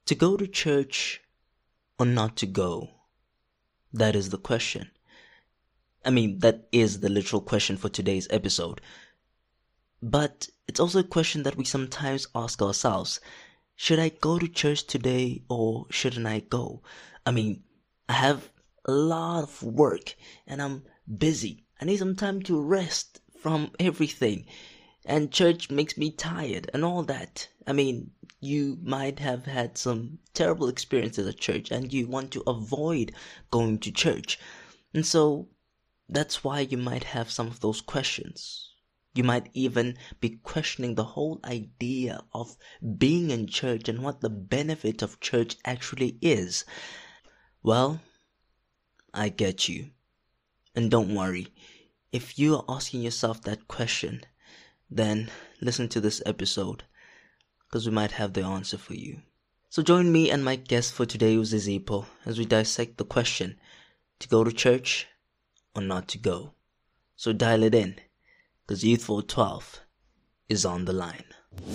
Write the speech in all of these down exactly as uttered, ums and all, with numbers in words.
To go to church or not to go? That is the question. I mean, that is the literal question for today's episode. But it's also a question that we sometimes ask ourselves. Should I go to church today or shouldn't I go? I mean, I have a lot of work and I'm busy. I need some time to rest from everything. And church makes me tired and all that. I mean, you might have had some terrible experiences at church and you want to avoid going to church. And so that's why you might have some of those questions. You might even be questioning the whole idea of being in church and what the benefit of church actually is. Well, I get you. And don't worry, if you are asking yourself that question, then listen to this episode, because we might have the answer for you. So join me and my guest for today, Uzizipo, as we dissect the question, to go to church or not to go. So dial it in, because Youth four twelve is on the line.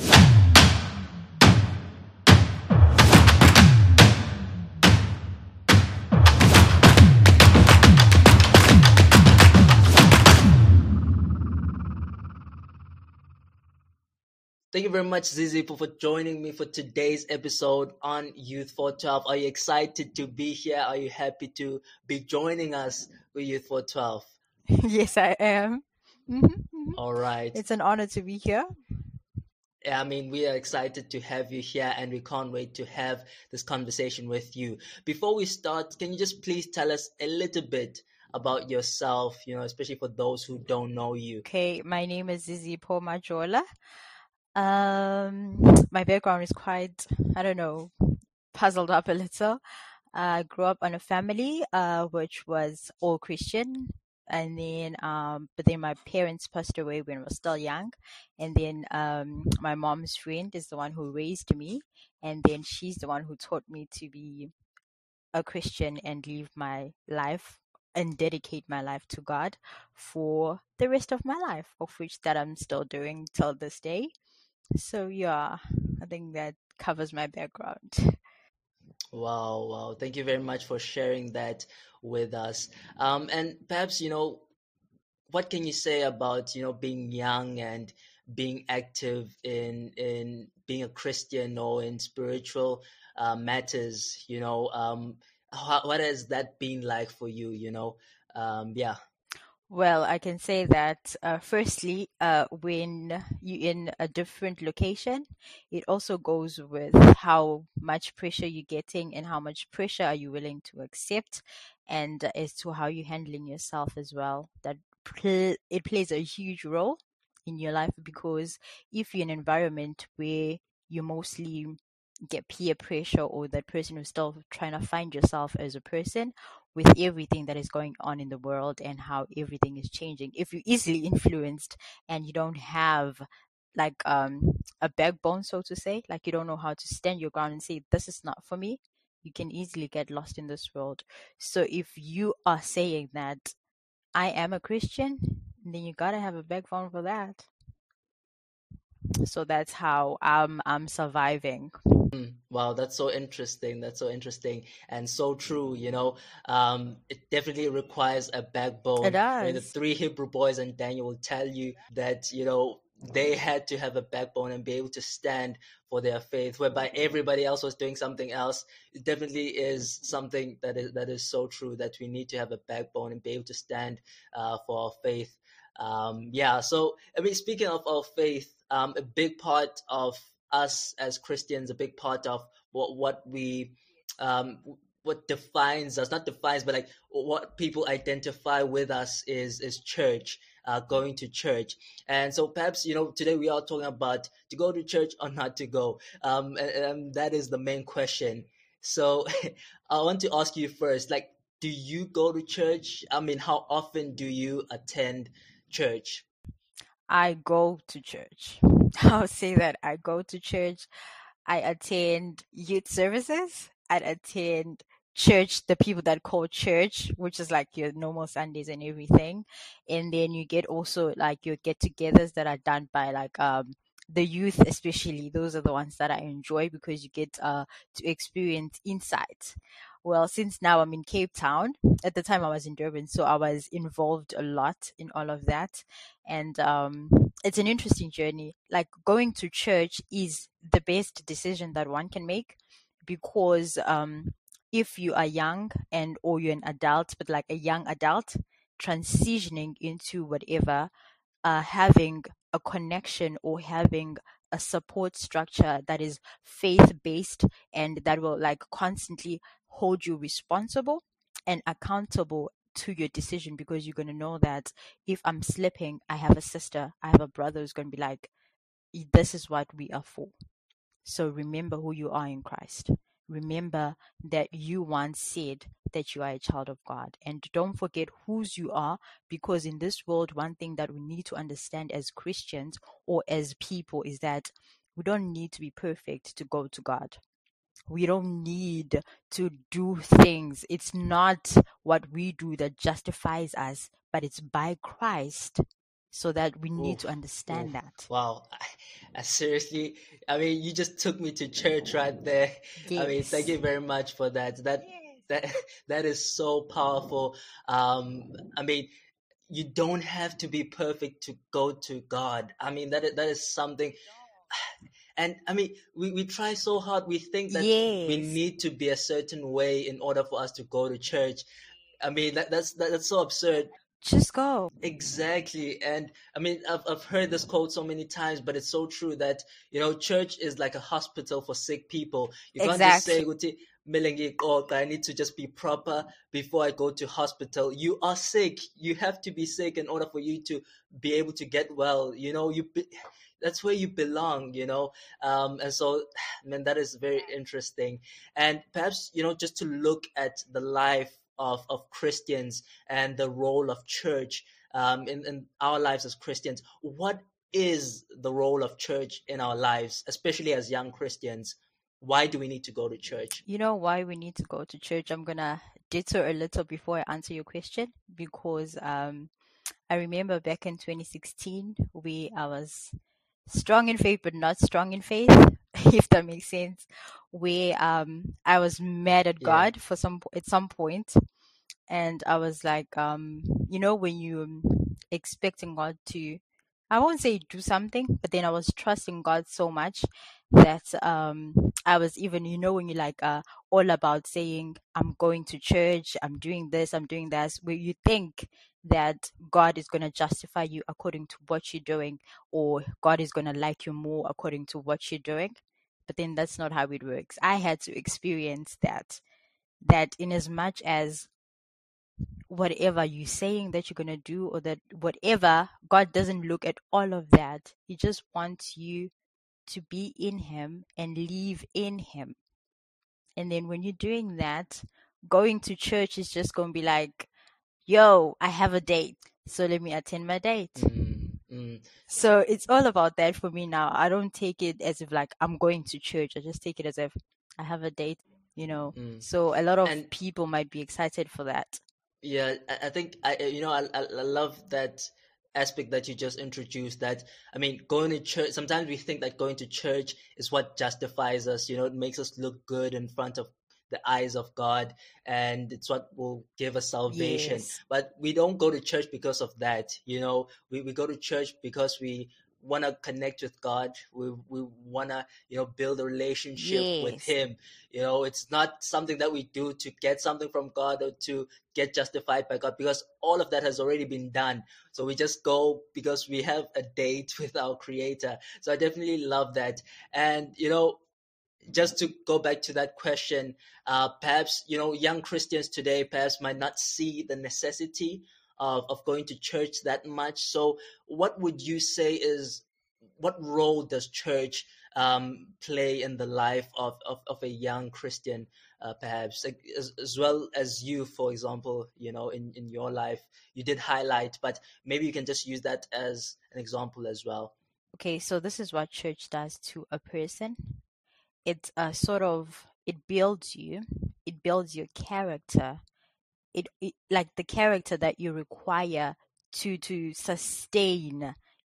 Thank you very much, Zizipo, for joining me for today's episode on Youth four twelve. Are you excited to be here? Are you happy to be joining us with Youth four twelve? Yes, I am. Mm-hmm, mm-hmm. All right. It's an honor to be here. I mean, we are excited to have you here and we can't wait to have this conversation with you. Before we start, can you just please tell us a little bit about yourself, you know, especially for those who don't know you? Okay, my name is Zizipo Majola. Um, my background is quite, I don't know, puzzled up a little. I grew up on a family uh, which was all Christian, and then um, but then my parents passed away when I was still young, and then um, my mom's friend is the one who raised me, and then she's the one who taught me to be a Christian and live my life and dedicate my life to God for the rest of my life, of which that I'm still doing till this day. So yeah, I think that covers my background. Wow, wow. Thank you very much for sharing that with us. Um, and perhaps, you know, what can you say about, you know, being young and being active in in being a Christian or in spiritual uh, matters, you know, um, how, what has that been like for you, you know? Um, yeah. Well, I can say that uh, firstly, uh, when you're in a different location, it also goes with how much pressure you're getting and how much pressure are you willing to accept, and uh, as to how you're handling yourself as well. That pl- it plays a huge role in your life, because if you're in an environment where you mostly get peer pressure, or that person who's still trying to find yourself as a person with everything that is going on in the world and how everything is changing, if you're easily influenced and you don't have like um a backbone, so to say, like you don't know how to stand your ground and say this is not for me, you can easily get lost in this world. So if you are saying that I am a Christian, then you gotta have a backbone for that. So that's how I'm I'm surviving. Mm, wow, that's so interesting. That's so interesting and so true. You know, um, it definitely requires a It backbone. I mean, the does. three Hebrew boys and Daniel will tell you that, you know, they had to have a backbone and be able to stand for their faith, whereby everybody else was doing something else. It definitely is something that is that is so true, that we need to have a backbone and be able to stand uh, for our faith. Um, yeah. So, I mean, speaking of our faith, um, a big part of us as Christians, a big part of what what we um what defines us, not defines, but like what people identify with us is is church, uh, going to church. And so perhaps, you know, today we are talking about to go to church or not to go. Um, and, and that is the main question. So I want to ask you first, like, do you go to church? I mean, how often do you attend church? I go to church. I'll say that I go to church. I attend youth services. I attend church, the people that call church, which is like your normal Sundays and everything. And then you get also like your get togethers that are done by like um the youth especially, those are the ones that I enjoy because you get uh, to experience insight. Well, since now I'm in Cape Town, at the time I was in Durban, so I was involved a lot in all of that. And um, it's an interesting journey. Like going to church is the best decision that one can make because um, if you are young and or you're an adult, but like a young adult transitioning into whatever, uh, having a connection or having a support structure that is faith based and that will like constantly hold you responsible and accountable to your decision, because you're going to know that if I'm slipping, I have a sister, I have a brother who's going to be like, this is what we are for. So remember who you are in Christ. Remember that you once said that you are a child of God. And don't forget whose you are, because in this world, one thing that we need to understand as Christians or as people is that we don't need to be perfect to go to God. We don't need to do things. It's not what we do that justifies us, but it's by Christ. So that we need Oof, to understand oof, that. wow. I, I seriously, I mean, you just took me to church right there. I mean, thank Yes. you very much for that. That that that is so powerful. Um, I mean, you don't have to be perfect to go to God. I mean, that is, that is something. And I mean, we, we try so hard. We think that we Yes. need to be a certain way in order for us to go to church. I mean, that, that's that, that's so absurd. Just go. Exactly. And I mean, I've, I've heard this quote so many times, but it's so true that, you know, church is like a hospital for sick people. You can't just Exactly. say, "Guti, "Milengi kota, I need to just be proper before I go to hospital." You are sick. You have to be sick in order for you to be able to get well. You know, you be, that's where you belong, you know. Um, and so, man, that is very interesting. And perhaps, you know, just to look at the life of, of Christians and the role of church um, in, in our lives as Christians. What is the role of church in our lives, especially as young Christians? Why do we need to go to church? You know why we need to go to church? I'm gonna detour a little before I answer your question, because um, I remember back in twenty sixteen, we I was strong in faith but not strong in faith, if that makes sense. Where um, I was mad at Yeah. God for some at some point, and I was like, um, you know, when you um, expecting God to, I won't say do something, but then I was trusting God so much that um, I was even, you know, when you like uh, all about saying, I'm going to church, I'm doing this, I'm doing that, where you think that God is going to justify you according to what you're doing, or God is going to like you more according to what you're doing. But then that's not how it works. I had to experience that, that in as much as whatever you're saying that you're going to do, or that whatever, God doesn't look at all of that. He just wants you to be in Him and live in Him. And then when you're doing that, going to church is just going to be like, yo, I have a date, so let me attend my date. Mm, mm. So it's all about that for me now. I don't take it as if like I'm going to church. I just take it as if I have a date, you know. Mm. So a lot of And people might be excited for that. yeah, I, I think I you know I, I I love that aspect that you just introduced. That I mean, going to church. Sometimes we think that going to church is what justifies us. You know, it makes us look good in front of the eyes of God, and it's what will give us salvation. Yes. But we don't go to church because of that. You know, we, we go to church because we want to connect with God. We we want to you know build a relationship with Yes. Him. You know, it's not something that we do to get something from God or to get justified by God, because all of that has already been done. So we just go because we have a date with our Creator. So I definitely love that. And you know, just to go back to that question, uh, perhaps you know young Christians today perhaps might not see the necessity of, of going to church that much. So what would you say is, what role does church um, play in the life of, of, of a young Christian, uh, perhaps like, as, as well as you, for example, you know, in, in your life, you did highlight, but maybe you can just use that as an example as well. Okay, so this is what church does to a person. It's a sort of, it builds you, it builds your character. It, it like the character that you require to to sustain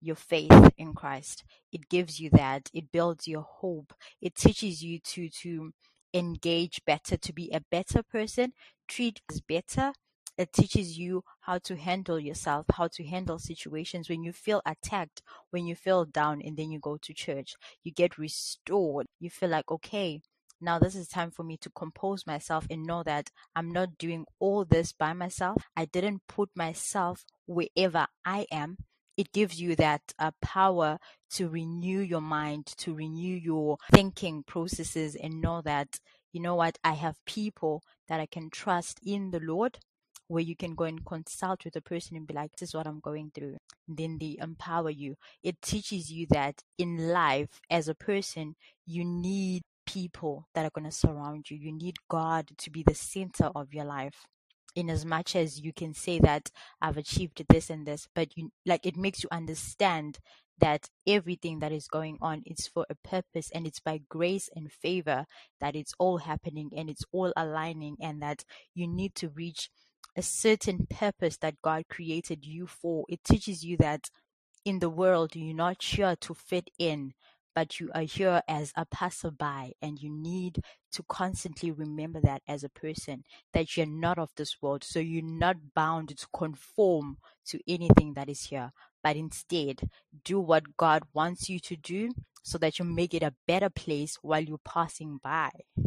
your faith in Christ. It gives you that. It builds your hope. It teaches you to to engage better, to be a better person, treat others better. It teaches you how to handle yourself, how to handle situations when you feel attacked, when you feel down, and then you go to church. You get restored. You feel like, okay, now this is time for me to compose myself and know that I'm not doing all this by myself. I didn't put myself wherever I am. It gives you that uh, power to renew your mind, to renew your thinking processes, and know that, you know what, I have people that I can trust in the Lord, where you can go and consult with a person and be like, this is what I'm going through. And then they empower you. It teaches you that in life, as a person, you need people that are going to surround you. You need God to be the center of your life. In as much as you can say that I've achieved this and this, but you like it makes you understand that everything that is going on is for a purpose, and it's by grace and favor that it's all happening and it's all aligning, and that you need to reach a certain purpose that God created you for. It teaches you that in the world you're not here to fit in, but you are here as a passerby, and you need to constantly remember that as a person, that you're not of this world. So you're not bound to conform to anything that is here, but instead do what God wants you to do so that you make it a better place while you're passing by.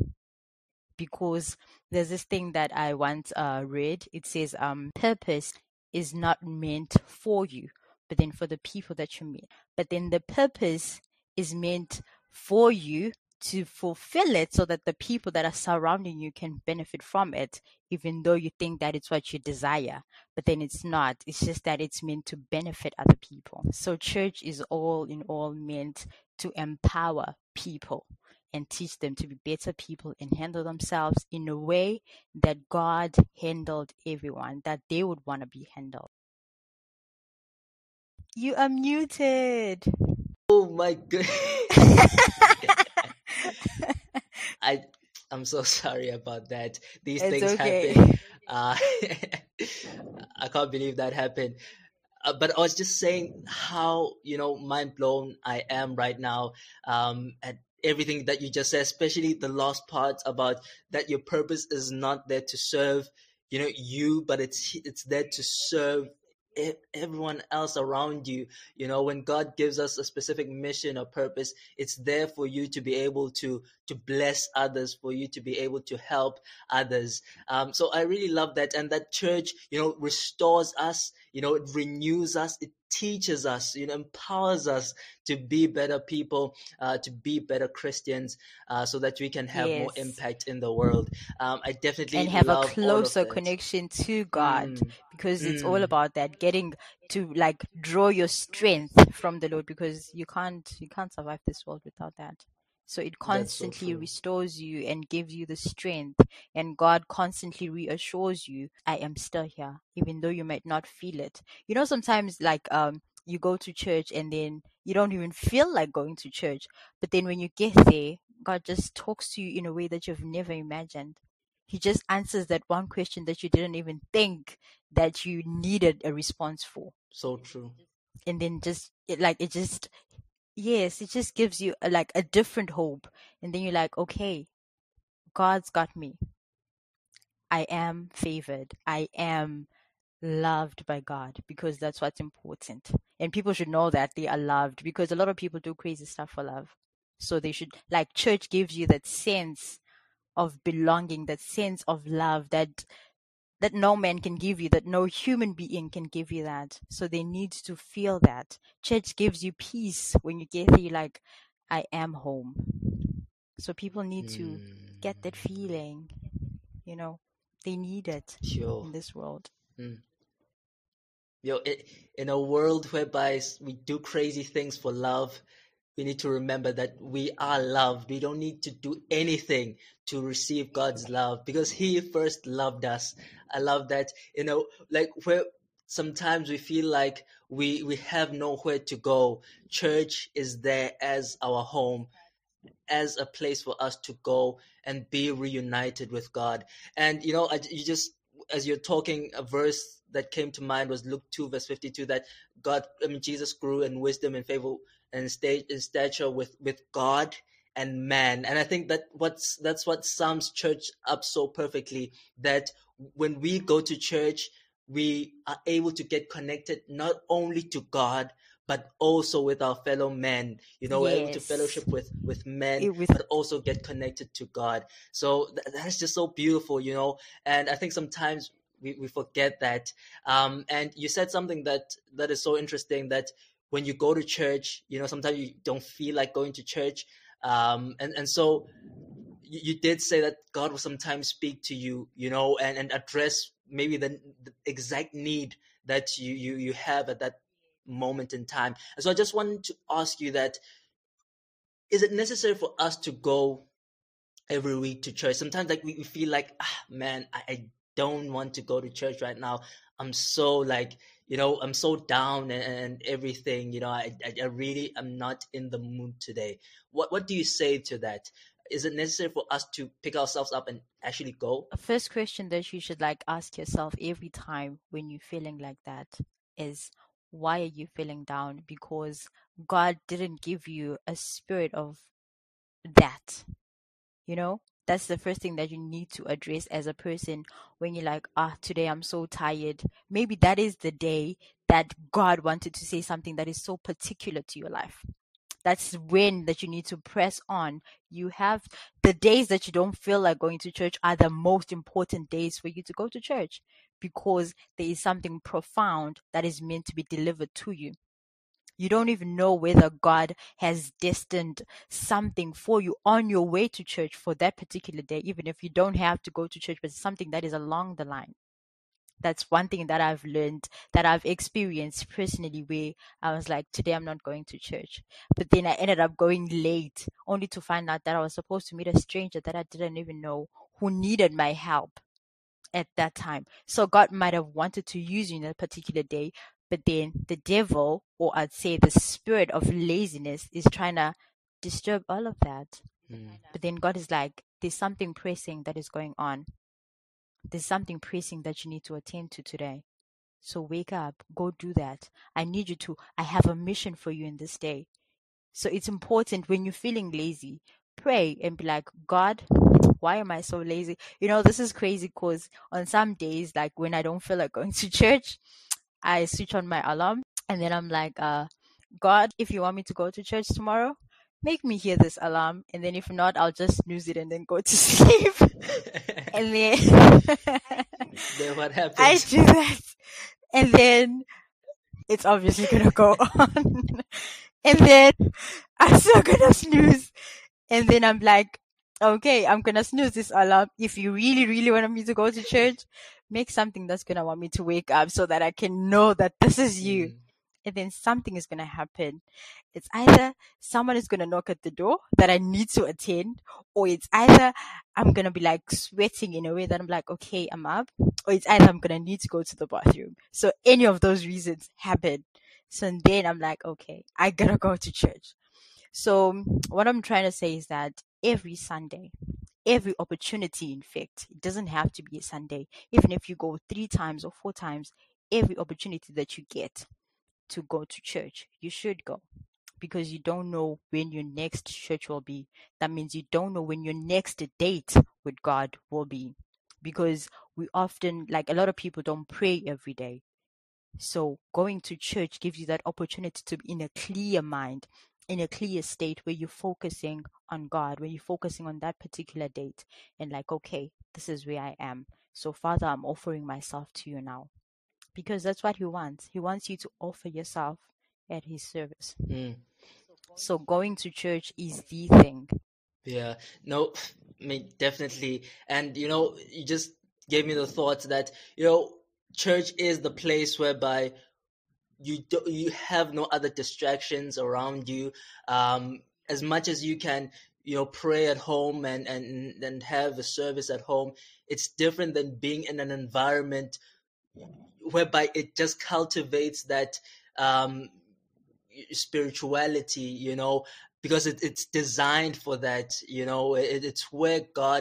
Because there's this thing that I once uh, read. It says, um, purpose is not meant for you, but then for the people that you meet. But then the purpose is meant for you to fulfill it so that the people that are surrounding you can benefit from it, even though you think that it's what you desire. But then it's not. It's just that it's meant to benefit other people. So church is all in all meant to empower people and teach them to be better people and handle themselves in a way that God handled everyone, that they would want to be handled. You are muted. Oh my god. I I'm so sorry about that. These It's things okay. happen. Uh, I can't believe that happened. Uh, but I was just saying how, you know, mind blown I am right now um, at everything that you just said, especially the last part about that your purpose is not there to serve, you know, you, but it's it's there to serve e- everyone else around you. You know, when God gives us a specific mission or purpose, it's there for you to be able to to bless others, for you to be able to help others. Um, so I really love that, and that church, you know, restores us. You know, it renews us. It teaches us. You know, empowers us to be better people, uh, to be better Christians, uh, so that we can have more Yes. impact in the world. Um, I definitely And have a love all of closer that. connection to God, Mm, because it's all mm, about that, getting to like draw your strength from the Lord, because you can't you can't survive this world without that. So it that's so constantly true. restores you and gives you the strength, and God constantly reassures you, I am still here, even though you might not feel it. You know, sometimes like um you go to church and then you don't even feel like going to church, but then when you get there, God just talks to you in a way that you've never imagined. He just answers that one question that you didn't even think that you needed a response for. So true. And then just it, like it just yes, it just gives you a, like a different hope. And then you're like, okay, God's got me. I am favored. I am loved by God, because that's what's important. And people should know that they are loved, because a lot of people do crazy stuff for love. So they should, like, church gives you that sense of belonging, that sense of love that that no man can give you, that no human being can give you that. So they need to feel that. Church gives you peace when you get there, you're like, I am home. So people need to Mm, get that feeling, you know, they need it sure. in this world. Mm. You know, it, in a world whereby s- we do crazy things for love, we need to remember that we are loved. We don't need to do anything to receive God's love, because He first loved us. I love that. You know, like where sometimes we feel like we we have nowhere to go. Church is there as our home, as a place for us to go and be reunited with God. And you know, I, you just as you're talking, a verse that came to mind was Luke two verse fifty-two, that God, I mean Jesus grew in wisdom and favor and state in stature with with God and man. And I think that what's that's what sums church up so perfectly, that when we go to church, we are able to get connected not only to God, but also with our fellow men. You know, we're able to Yes. fellowship with with men, It was but also get connected to God. So th- that's just so beautiful, you know. And I think sometimes we, we forget that. Um, and you said something that that is so interesting, that when you go to church, you know, sometimes you don't feel like going to church. Um, and, and so you, you did say that God will sometimes speak to you, you know, and, and address maybe the, the exact need that you, you, you have at that moment in time. And so I just wanted to ask you that, is it necessary for us to go every week to church? Sometimes like we, we feel like, ah, man, I, I don't want to go to church right now. I'm so like, you know, I'm so down and, and everything, you know, I, I, I really am not in the mood today. What, what do you say to that? Is it necessary for us to pick ourselves up and actually go? a first question that you should like ask yourself every time when you're feeling like that is, why are you feeling down? Because God didn't give you a spirit of that, you know? That's the first thing that you need to address as a person when you're like, ah, today I'm so tired. Maybe that is the day that God wanted to say something that is so particular to your life. That's when that you need to press on. You have the days that you don't feel like going to church are the most important days for you to go to church, because there is something profound that is meant to be delivered to you. You don't even know whether God has destined something for you on your way to church for that particular day, even if you don't have to go to church, but something that is along the line. That's one thing that I've learned, that I've experienced personally, where I was like, today I'm not going to church. But then I ended up going late, only to find out that I was supposed to meet a stranger that I didn't even know, who needed my help at that time. So God might have wanted to use you in a particular day, but then the devil, or I'd say the spirit of laziness, is trying to disturb all of that. Mm. But then God is like, there's something pressing that is going on. There's something pressing that you need to attend to today. So wake up, go do that. I need you to, I have a mission for you in this day. So it's important when you're feeling lazy, pray and be like, God, why am I so lazy? You know, this is crazy because on some days, like when I don't feel like going to church, I switch on my alarm and then I'm like, uh, God, if you want me to go to church tomorrow, make me hear this alarm. And then if not, I'll just snooze it and then go to sleep. And then Then what happens? I do that. And then it's obviously gonna go on. And then I'm still gonna snooze. And then I'm like, okay, I'm gonna snooze this alarm. If you really, really want me to go to church, make something that's gonna want me to wake up so that I can know that this is you. Mm. And then something is going to happen. It's either someone is going to knock at the door that I need to attend, or it's either I'm going to be like sweating in a way that I'm like, okay, I'm up, or it's either I'm going to need to go to the bathroom. So any of those reasons happen. So then I'm like, okay, I got to go to church. So what I'm trying to say is that every Sunday, every opportunity, in fact, it doesn't have to be a Sunday. Even if you go three times or four times, every opportunity that you get to go to church, you should go, because you don't know when your next church will be. That means you don't know when your next date with God will be, because we often, like a lot of people, don't pray every day. So going to church gives you that opportunity to be in a clear mind, in a clear state where you're focusing on God, where you're focusing on that particular date and like, okay, this is where I am. So Father, I'm offering myself to you now. Because that's what he wants. He wants you to offer yourself at his service. Mm. So going to church is the thing. Yeah, no, I mean, definitely. And, you know, you just gave me the thought that, you know, church is the place whereby you do, you have no other distractions around you. Um, as much as you can, you know, pray at home and, and, and have a service at home, it's different than being in an environment whereby it just cultivates that um, spirituality, you know, because it, it's designed for that, you know, it, it's where God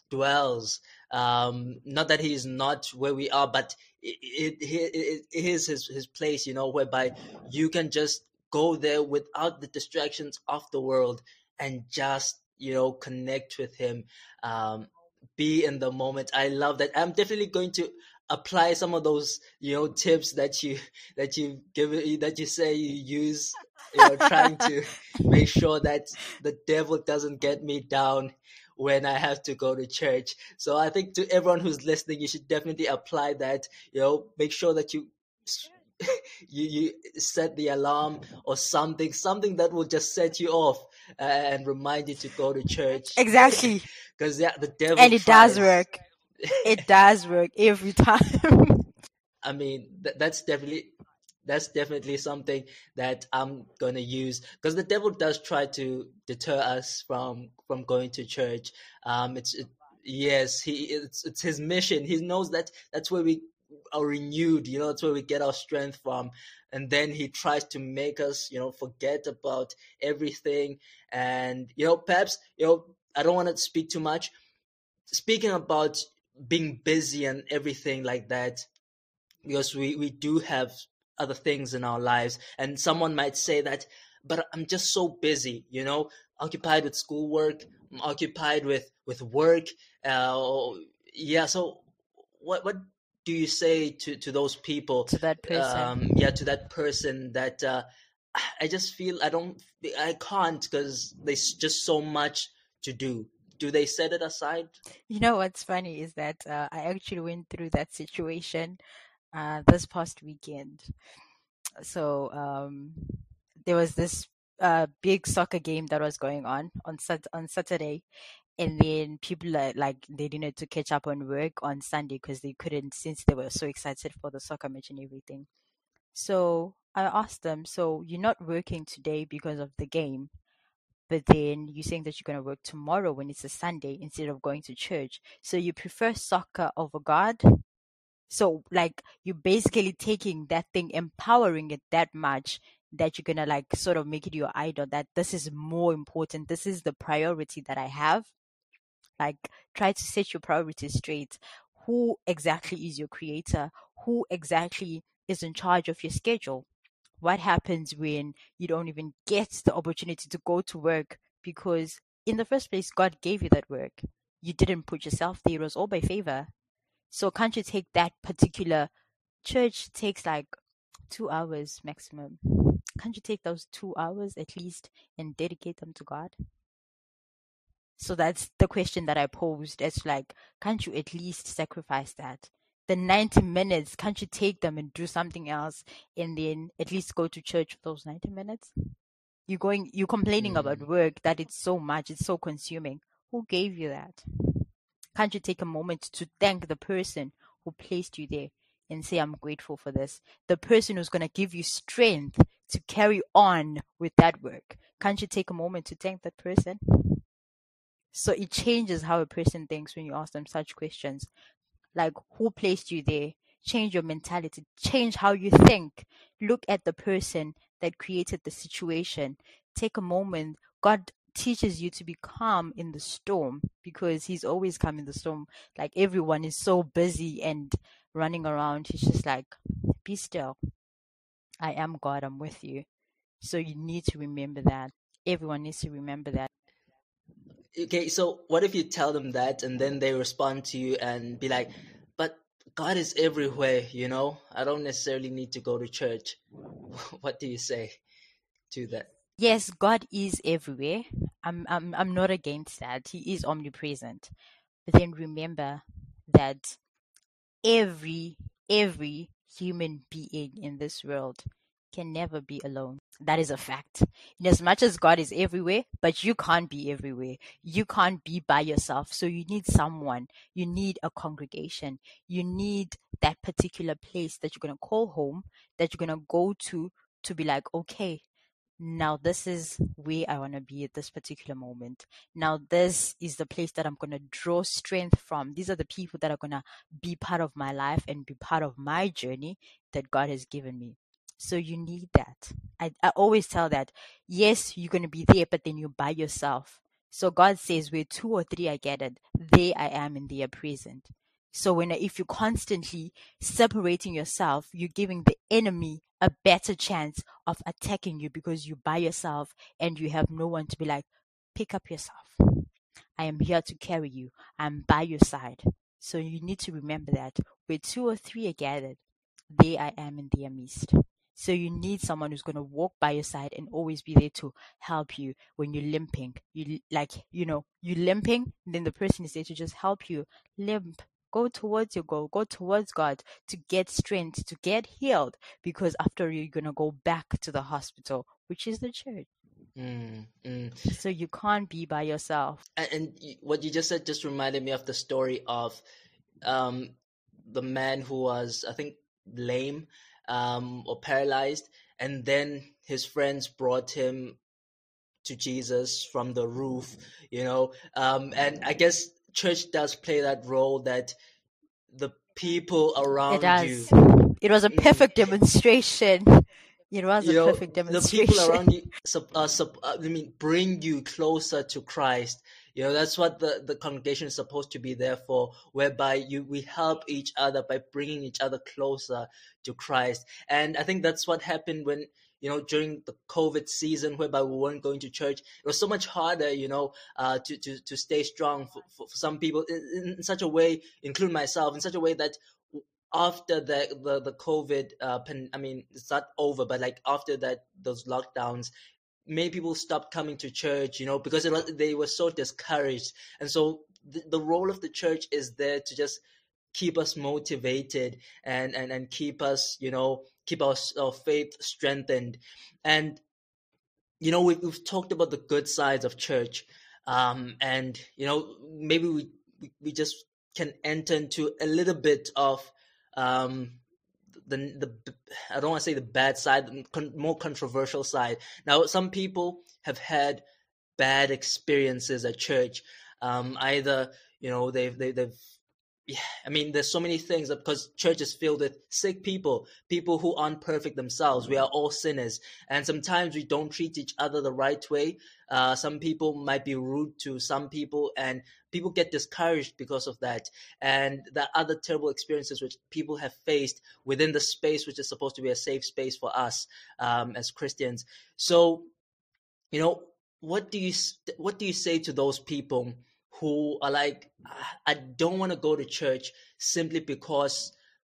dwells. Um, not that he is not where we are, but it, it, it, it is his, his place, you know, whereby you can just go there without the distractions of the world and just, you know, connect with him, um, be in the moment. I love that. I'm definitely going to apply some of those, you know, tips that you that you give that you say you use, you know, trying to make sure that the devil doesn't get me down when I have to go to church. So I think to everyone who's listening, you should definitely apply that. You know, make sure that you you you set the alarm or something, something that will just set you off, uh, and remind you to go to church. Exactly. Because yeah, the devil And it tries. does work. It does work every time. I mean, th- that's definitely that's definitely something that I'm gonna use, because the devil does try to deter us from from going to church. Um, it's it, yes, he it's it's his mission. He knows that that's where we are renewed. You know, that's where we get our strength from. And then he tries to make us, you know, forget about everything. And you know, perhaps, you know, I don't want to speak too much. Speaking about being busy and everything like that, because we, we do have other things in our lives, and someone might say that, but I'm just so busy, you know, occupied with schoolwork, I'm occupied with with work. Uh, yeah, so what what do you say to to those people? To that person. Um, yeah, to that person that uh, I just feel I don't I can't because there's just so much to do. Do they set it aside? You know what's funny is that uh, I actually went through that situation uh, this past weekend. So um, there was this uh, big soccer game that was going on on sat- on Saturday, and then people are, like they needed to catch up on work on Sunday because they couldn't, since they were so excited for the soccer match and everything. So I asked them, so you're not working today because of the game, but then you're saying that you're going to work tomorrow when it's a Sunday instead of going to church. So you prefer soccer over God? So like you're basically taking that thing, empowering it that much that you're gonna like sort of make it your idol, that this is more important, this is the priority that I have. Like try to set your priorities straight. Who exactly is your creator? Who exactly is in charge of your schedule? What happens when you don't even get the opportunity to go to work because in the first place God gave you that work? You didn't put yourself there, it was all by favor. So can't you take that particular church takes like two hours maximum? Can't you take those two hours at least and dedicate them to God? So that's the question that I posed. It's like, can't you at least sacrifice that? The ninety minutes, can't you take them and do something else and then at least go to church for those ninety minutes? You're going, you're complaining about Mm. work, that it's so much, it's so consuming. Who gave you that? Can't you take a moment to thank the person who placed you there and say, I'm grateful for this? The person who's going to give you strength to carry on with that work. Can't you take a moment to thank that person? So it changes how a person thinks when you ask them such questions. Like, who placed you there? Change your mentality. Change how you think. Look at the person that created the situation. Take a moment. God teaches you to be calm in the storm because he's always calm in the storm. Like everyone is so busy and running around. He's just like, be still. I am God. I'm with you. So you need to remember that. Everyone needs to remember that. Okay, so what if you tell them that and then they respond to you and be like, but God is everywhere, you know? I don't necessarily need to go to church. What do you say to that? Yes, God is everywhere. I'm I'm I'm not against that. He is omnipresent. But then remember that every every human being in this world can never be alone. That is a fact. In as much as God is everywhere, but you can't be everywhere. You can't be by yourself. So you need someone. You need a congregation. You need that particular place that you're going to call home, that you're going to go to to be like, okay, now this is where I want to be at this particular moment. Now this is the place that I'm going to draw strength from. These are the people that are going to be part of my life and be part of my journey that God has given me. So you need that. I, I always tell that, yes, you're going to be there, but then you're by yourself. So God says, where two or three are gathered, there I am in their present. So when if you're constantly separating yourself, you're giving the enemy a better chance of attacking you because you're by yourself and you have no one to be like, pick up yourself. I am here to carry you. I'm by your side. So you need to remember that where two or three are gathered, there I am in their midst. So you need someone who's going to walk by your side and always be there to help you when you're limping. You like, you know, you're limping, then the person is there to just help you limp. Go towards your goal. Go towards God to get strength, to get healed. Because after you're going to go back to the hospital, which is the church. Mm, mm. So you can't be by yourself. And, and what you just said just reminded me of the story of um, the man who was, I think, lame um, or paralyzed, and then his friends brought him to Jesus from the roof, you know. Um, and I guess church does play that role, that the people around It does. you. It was a perfect demonstration. It was You a know, perfect the demonstration. people around you, sup- uh, sup- uh, I mean, bring you closer to Christ. You know, that's what the, the congregation is supposed to be there for, whereby you we help each other by bringing each other closer to Christ. And I think that's what happened when, you know, during the COVID season, whereby we weren't going to church. It was so much harder, you know, uh, to, to, to stay strong for, for, for some people in, in such a way, including myself, in such a way that after the the, the COVID, uh, pen, I mean, it's not over, but like after that, those lockdowns, many people stopped coming to church, you know, because it was, they were so discouraged. And so the, the role of the church is there to just keep us motivated and and, and keep us, you know, keep our, our faith strengthened. And you know, we've, we've talked about the good sides of church, um, and you know, maybe we we, we just can enter into a little bit of um, the the I don't want to say the bad side, the con- more controversial side. Now, some people have had bad experiences at church. Um, either you know they've they, they've yeah, I mean, there's so many things, because church is filled with sick people, people who aren't perfect themselves. We are all sinners, and sometimes we don't treat each other the right way. Uh, some people might be rude to some people, and people get discouraged because of that. And the other terrible experiences which people have faced within the space, which is supposed to be a safe space for us um, as Christians. So, you know, what do you what do you say to those people who are like, I don't want to go to church simply because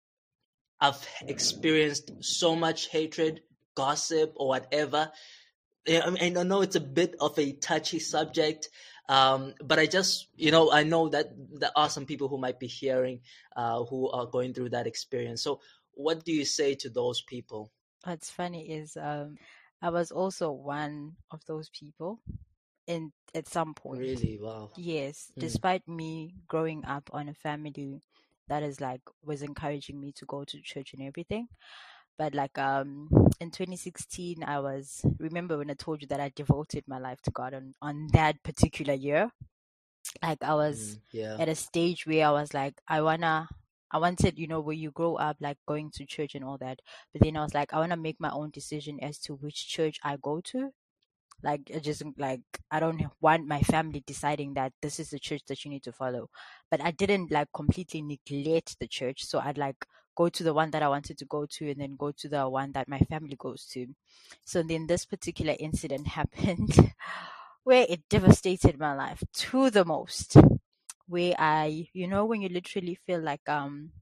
I've experienced so much hatred, gossip, or whatever? Yeah, I mean, I know it's a bit of a touchy subject, um, but I just, you know, I know that there are some people who might be hearing, uh, who are going through that experience. So, what do you say to those people? What's funny is um, I was also one of those people in at some point. Really? Wow. Yes, Hmm. despite me growing up on a family that is like was encouraging me to go to church and everything. But like um in twenty sixteen, I was remember when I told you that I devoted my life to God on on that particular year. Like I was Mm, yeah. at a stage where I was like, I wanna, I wanted, you know, where you grow up like going to church and all that. But then I was like, I wanna make my own decision as to which church I go to. Like I just like I don't want my family deciding that this is the church that you need to follow. But I didn't like completely neglect the church, so I'd like go to the one that I wanted to go to and then go to the one that my family goes to. So then this particular incident happened where it devastated my life to the most. Where I, you know, when you literally feel like um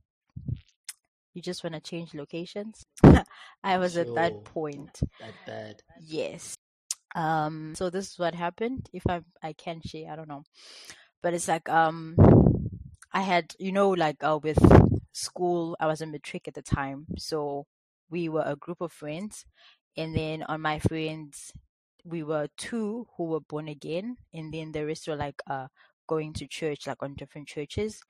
you just want to change locations. I was at that Sure. point. That bad. Yes. Um, so this is what happened. If I I can share, I don't know, but it's like um, I had you know like uh, with school, I was a matric at the time, so we were a group of friends, and then on my friends, we were two who were born again, and then the rest were like uh going to church, like on different churches.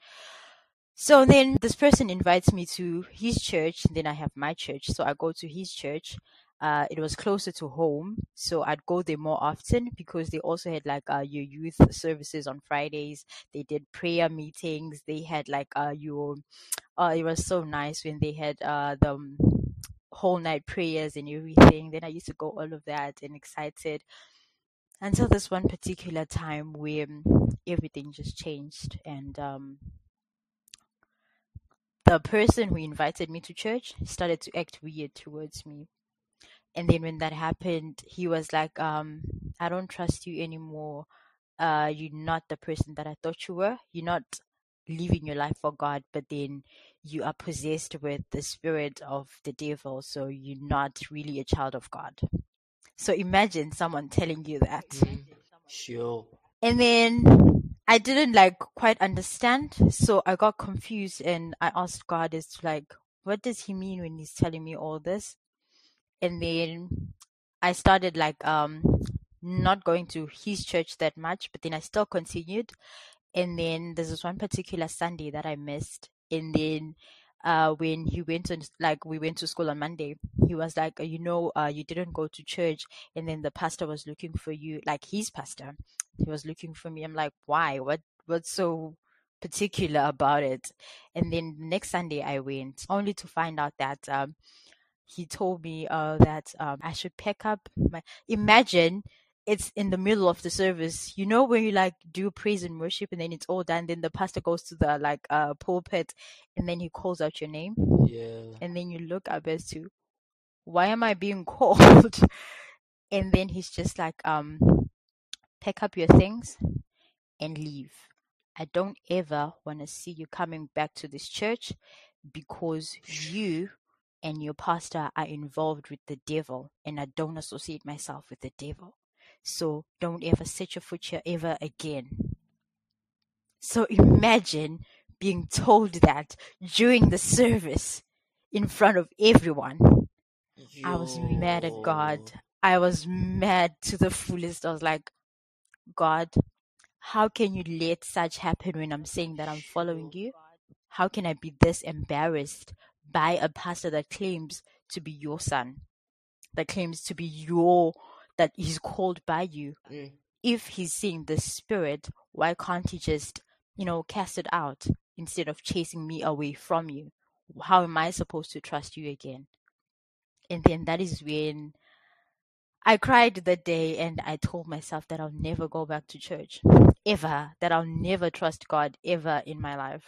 So then this person invites me to his church, and then I have my church. So I go to his church. Uh, it was closer to home, so I'd go there more often because they also had like uh, your youth services on Fridays. They did prayer meetings. They had like uh, your, uh, it was so nice when they had uh, the um, whole night prayers and everything. Then I used to go all of that and excited. until this one particular time where everything just changed, and um, the person who invited me to church started to act weird towards me. And then when that happened, he was like, um, I don't trust you anymore. Uh, you're not the person that I thought you were. You're not living your life for God, but then you are possessed with the spirit of the devil. So you're not really a child of God. So imagine someone telling you that. Mm, sure. And then I didn't like quite understand. So I got confused and I asked God, is like, what does he mean when he's telling me all this? And then I started like um not going to his church that much, but then I still continued. And then there's this one particular Sunday that I missed. And then uh when he went on, like we went to school on Monday, he was like, you know, uh you didn't go to church, and then the pastor was looking for you, like his pastor. He was looking for me. I'm like, why? What what's so particular about it? And then the next Sunday I went, only to find out that um he told me uh, that um, I should pack up my. Imagine it's in the middle of the service. You know when you like do praise and worship, and then it's all done. Then the pastor goes to the like uh, pulpit, and then he calls out your name, Yeah. and then you look up as to why am I being called? And then he's just like, um, pack up your things and leave. I don't ever want to see you coming back to this church because you and your pastor are involved with the devil, and I don't associate myself with the devil. So don't ever set your foot here ever again. So imagine being told that during the service in front of everyone. I was mad at God. Yo. I was mad to the fullest. I was like, God, how can you let such happen when I'm saying that I'm following you? How can I be this embarrassed by a pastor that claims to be your son, that claims to be your, that he's called by you? Mm. If he's seeing the spirit, why can't he just, you know, cast it out instead of chasing me away from you? How am I supposed to trust you again? And then that is when I cried that day, and I told myself that I'll never go back to church, ever, that I'll never trust God ever in my life.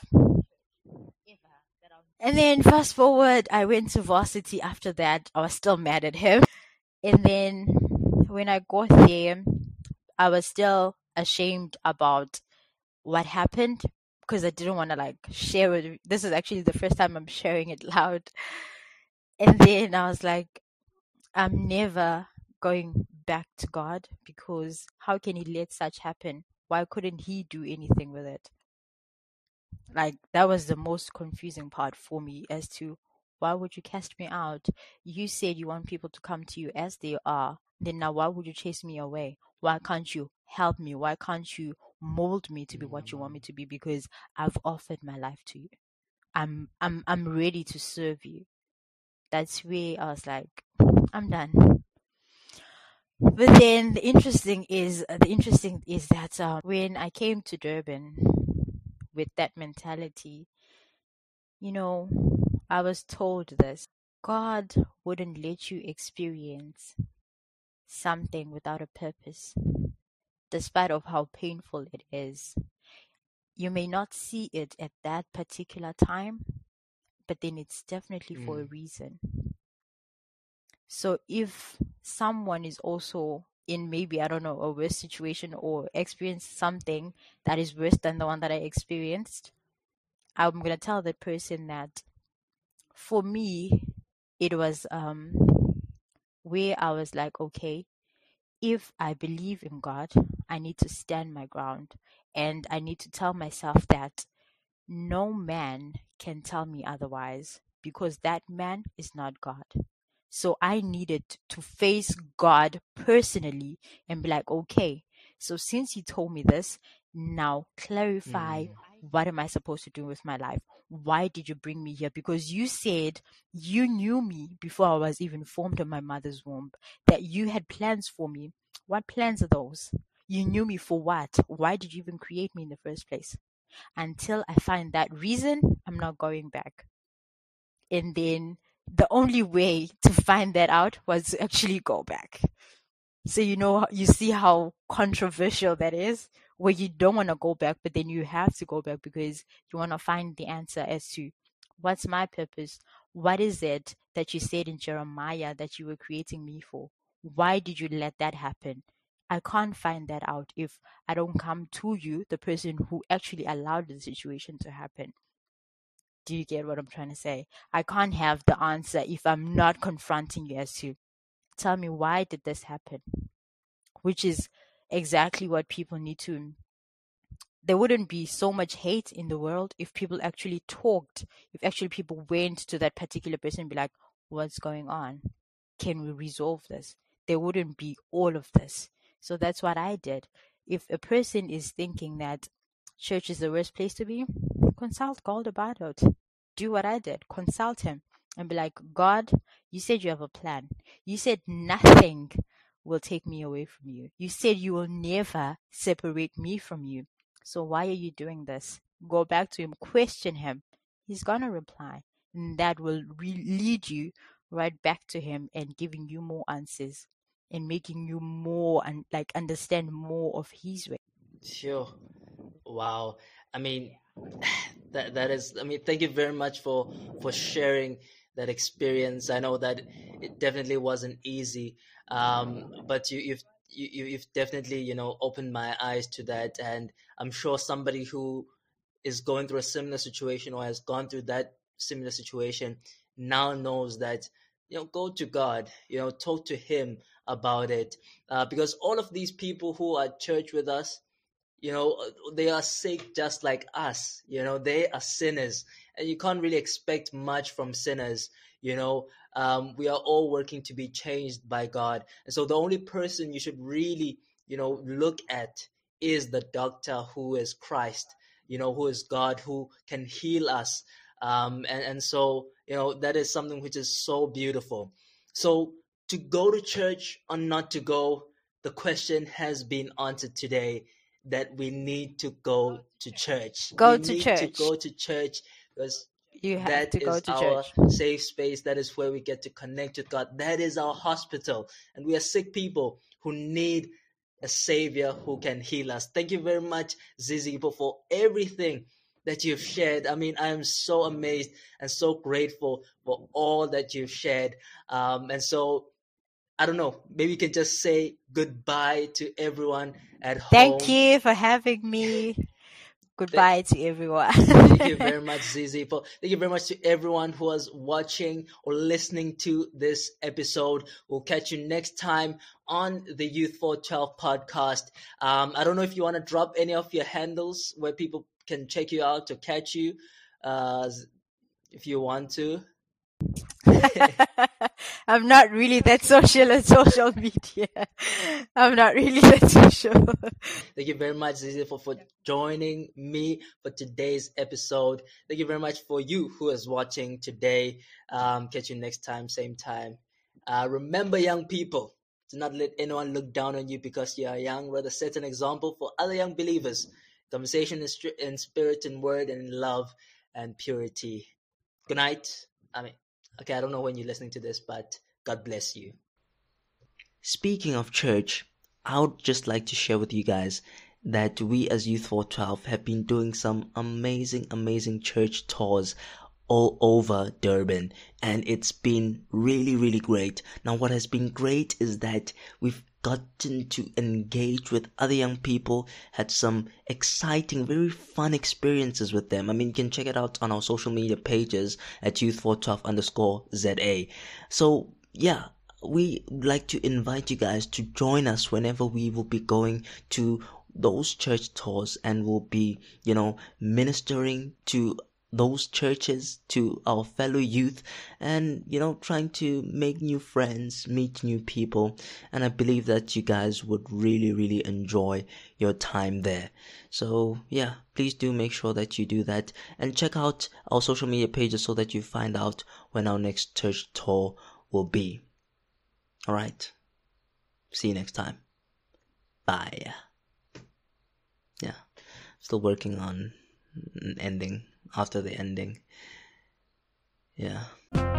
And then fast forward, I went to varsity after that. I was still mad at him. And then when I got there, I was still ashamed about what happened because I didn't want to like share it. This is actually the first time I'm sharing it loud. And then I was like, I'm never going back to God because how can he let such happen? Why couldn't he do anything with it? Like that was the most confusing part for me as to why would you cast me out? You said you want people to come to you as they are. Then now why would you chase me away? Why can't you help me? Why can't you mold me to be what you want me to be? Because I've offered my life to you. I'm I'm I'm ready to serve you. That's where I was like, I'm done. But then the interesting is the interesting is that um, when I came to Durban with that mentality, you know, I was told this: God wouldn't let you experience something without a purpose, despite of how painful it is. You may not see it at that particular time, but then it's definitely for a Mm. reason. So if someone is also in maybe, I don't know, a worse situation or experienced something that is worse than the one that I experienced, I'm going to tell that person that for me, it was um, where I was like, okay, if I believe in God, I need to stand my ground, and I need to tell myself that no man can tell me otherwise because that man is not God. So I needed to face God personally and be like, okay, so since you told me this, now clarify, Mm. what am I supposed to do with my life? Why did you bring me here? Because you said you knew me before I was even formed in my mother's womb, that you had plans for me. What plans are those? You knew me for what? Why did you even create me in the first place? Until I find that reason, I'm not going back. And then the only way to find that out was to actually go back. So you know, you see how controversial that is, where you don't want to go back, but then you have to go back because you want to find the answer as to what's my purpose? What is it that you said in Jeremiah that you were creating me for? Why did you let that happen? I can't find that out if I don't come to you, the person who actually allowed the situation to happen. Do you get what I'm trying to say? I can't have the answer if I'm not confronting you as to tell me, why did this happen? Which is exactly what people need to. There wouldn't be so much hate in the world if people actually talked, if actually people went to that particular person and be like, what's going on? Can we resolve this? There wouldn't be all of this. So that's what I did. If a person is thinking that church is the worst place to be, consult God about it. Do what I did. Consult him and be like, God, you said you have a plan. You said nothing will take me away from you. You said you will never separate me from you. So why are you doing this? Go back to him, question him. He's going to reply. And that will re- lead you right back to him and giving you more answers and making you more and like understand more of his way. Sure. Wow. I mean, that that is. I mean, thank you very much for for sharing that experience. I know that it definitely wasn't easy, um, but you, you've you, you- you've definitely you know opened my eyes to that, and I'm sure somebody who is going through a similar situation or has gone through that similar situation now knows that you know go to God, you know talk to Him about it, uh, because all of these people who are at church with us, you know they are sick just like us. You know they are sinners, and you can't really expect much from sinners. you know um, we are all working to be changed by God, and so the only person you should really you know look at is the doctor, who is Christ, you know who is God, who can heal us. Um, and, and so you know that is something which is so beautiful. So to go to church or not to go, the question has been answered today, that we need to go to church. We Go to need to church. go to church because You have that to go is to our church. safe space. That is where we get to connect with God. That is our hospital. And we are sick people who need a savior who can heal us. Thank you very much, Zizipo, for everything that you've shared. I mean, I am so amazed and so grateful for all that you've shared. Um, and so I don't know, maybe you can just say goodbye to everyone at Thank home. you for having me. Th- Goodbye to everyone. Thank you very much, Zizi. For thank you very much to everyone who was watching or listening to this episode. We'll catch you next time on the Youth four twelve podcast. Um, I don't know if you want to drop any of your handles where people can check you out or catch you, uh, if you want to. I'm not really that social on social media. I'm not really that social. Thank you very much, Zizi, for, for joining me for today's episode. Thank you very much for you who is watching today. Um, catch you next time, same time. Uh, remember, young people, do not let anyone look down on you because you are young. Rather, set an example for other young believers. Conversation in, stri- in spirit and word and in love and purity. Good night. I mean, okay, I don't know when you're listening to this, but God bless you. Speaking of church, I would just like to share with you guys that we as Youth four twelve have been doing some amazing, amazing church tours all over Durban, and it's been really, really great. Now, what has been great is that we've gotten to engage with other young people, had some exciting, very fun experiences with them. I mean, you can check it out on our social media pages at youth four twelve underscore ZA. So, yeah, we like to invite you guys to join us whenever we will be going to those church tours, and we'll be, you know, ministering to those churches, to our fellow youth, and you know trying to make new friends, meet new people. And I believe that you guys would really really enjoy your time there. So yeah, please do make sure that you do that, and check out our social media pages so that you find out when our next church tour will be. All right, see you next time. Bye. Yeah, still working on an ending after the ending. Yeah.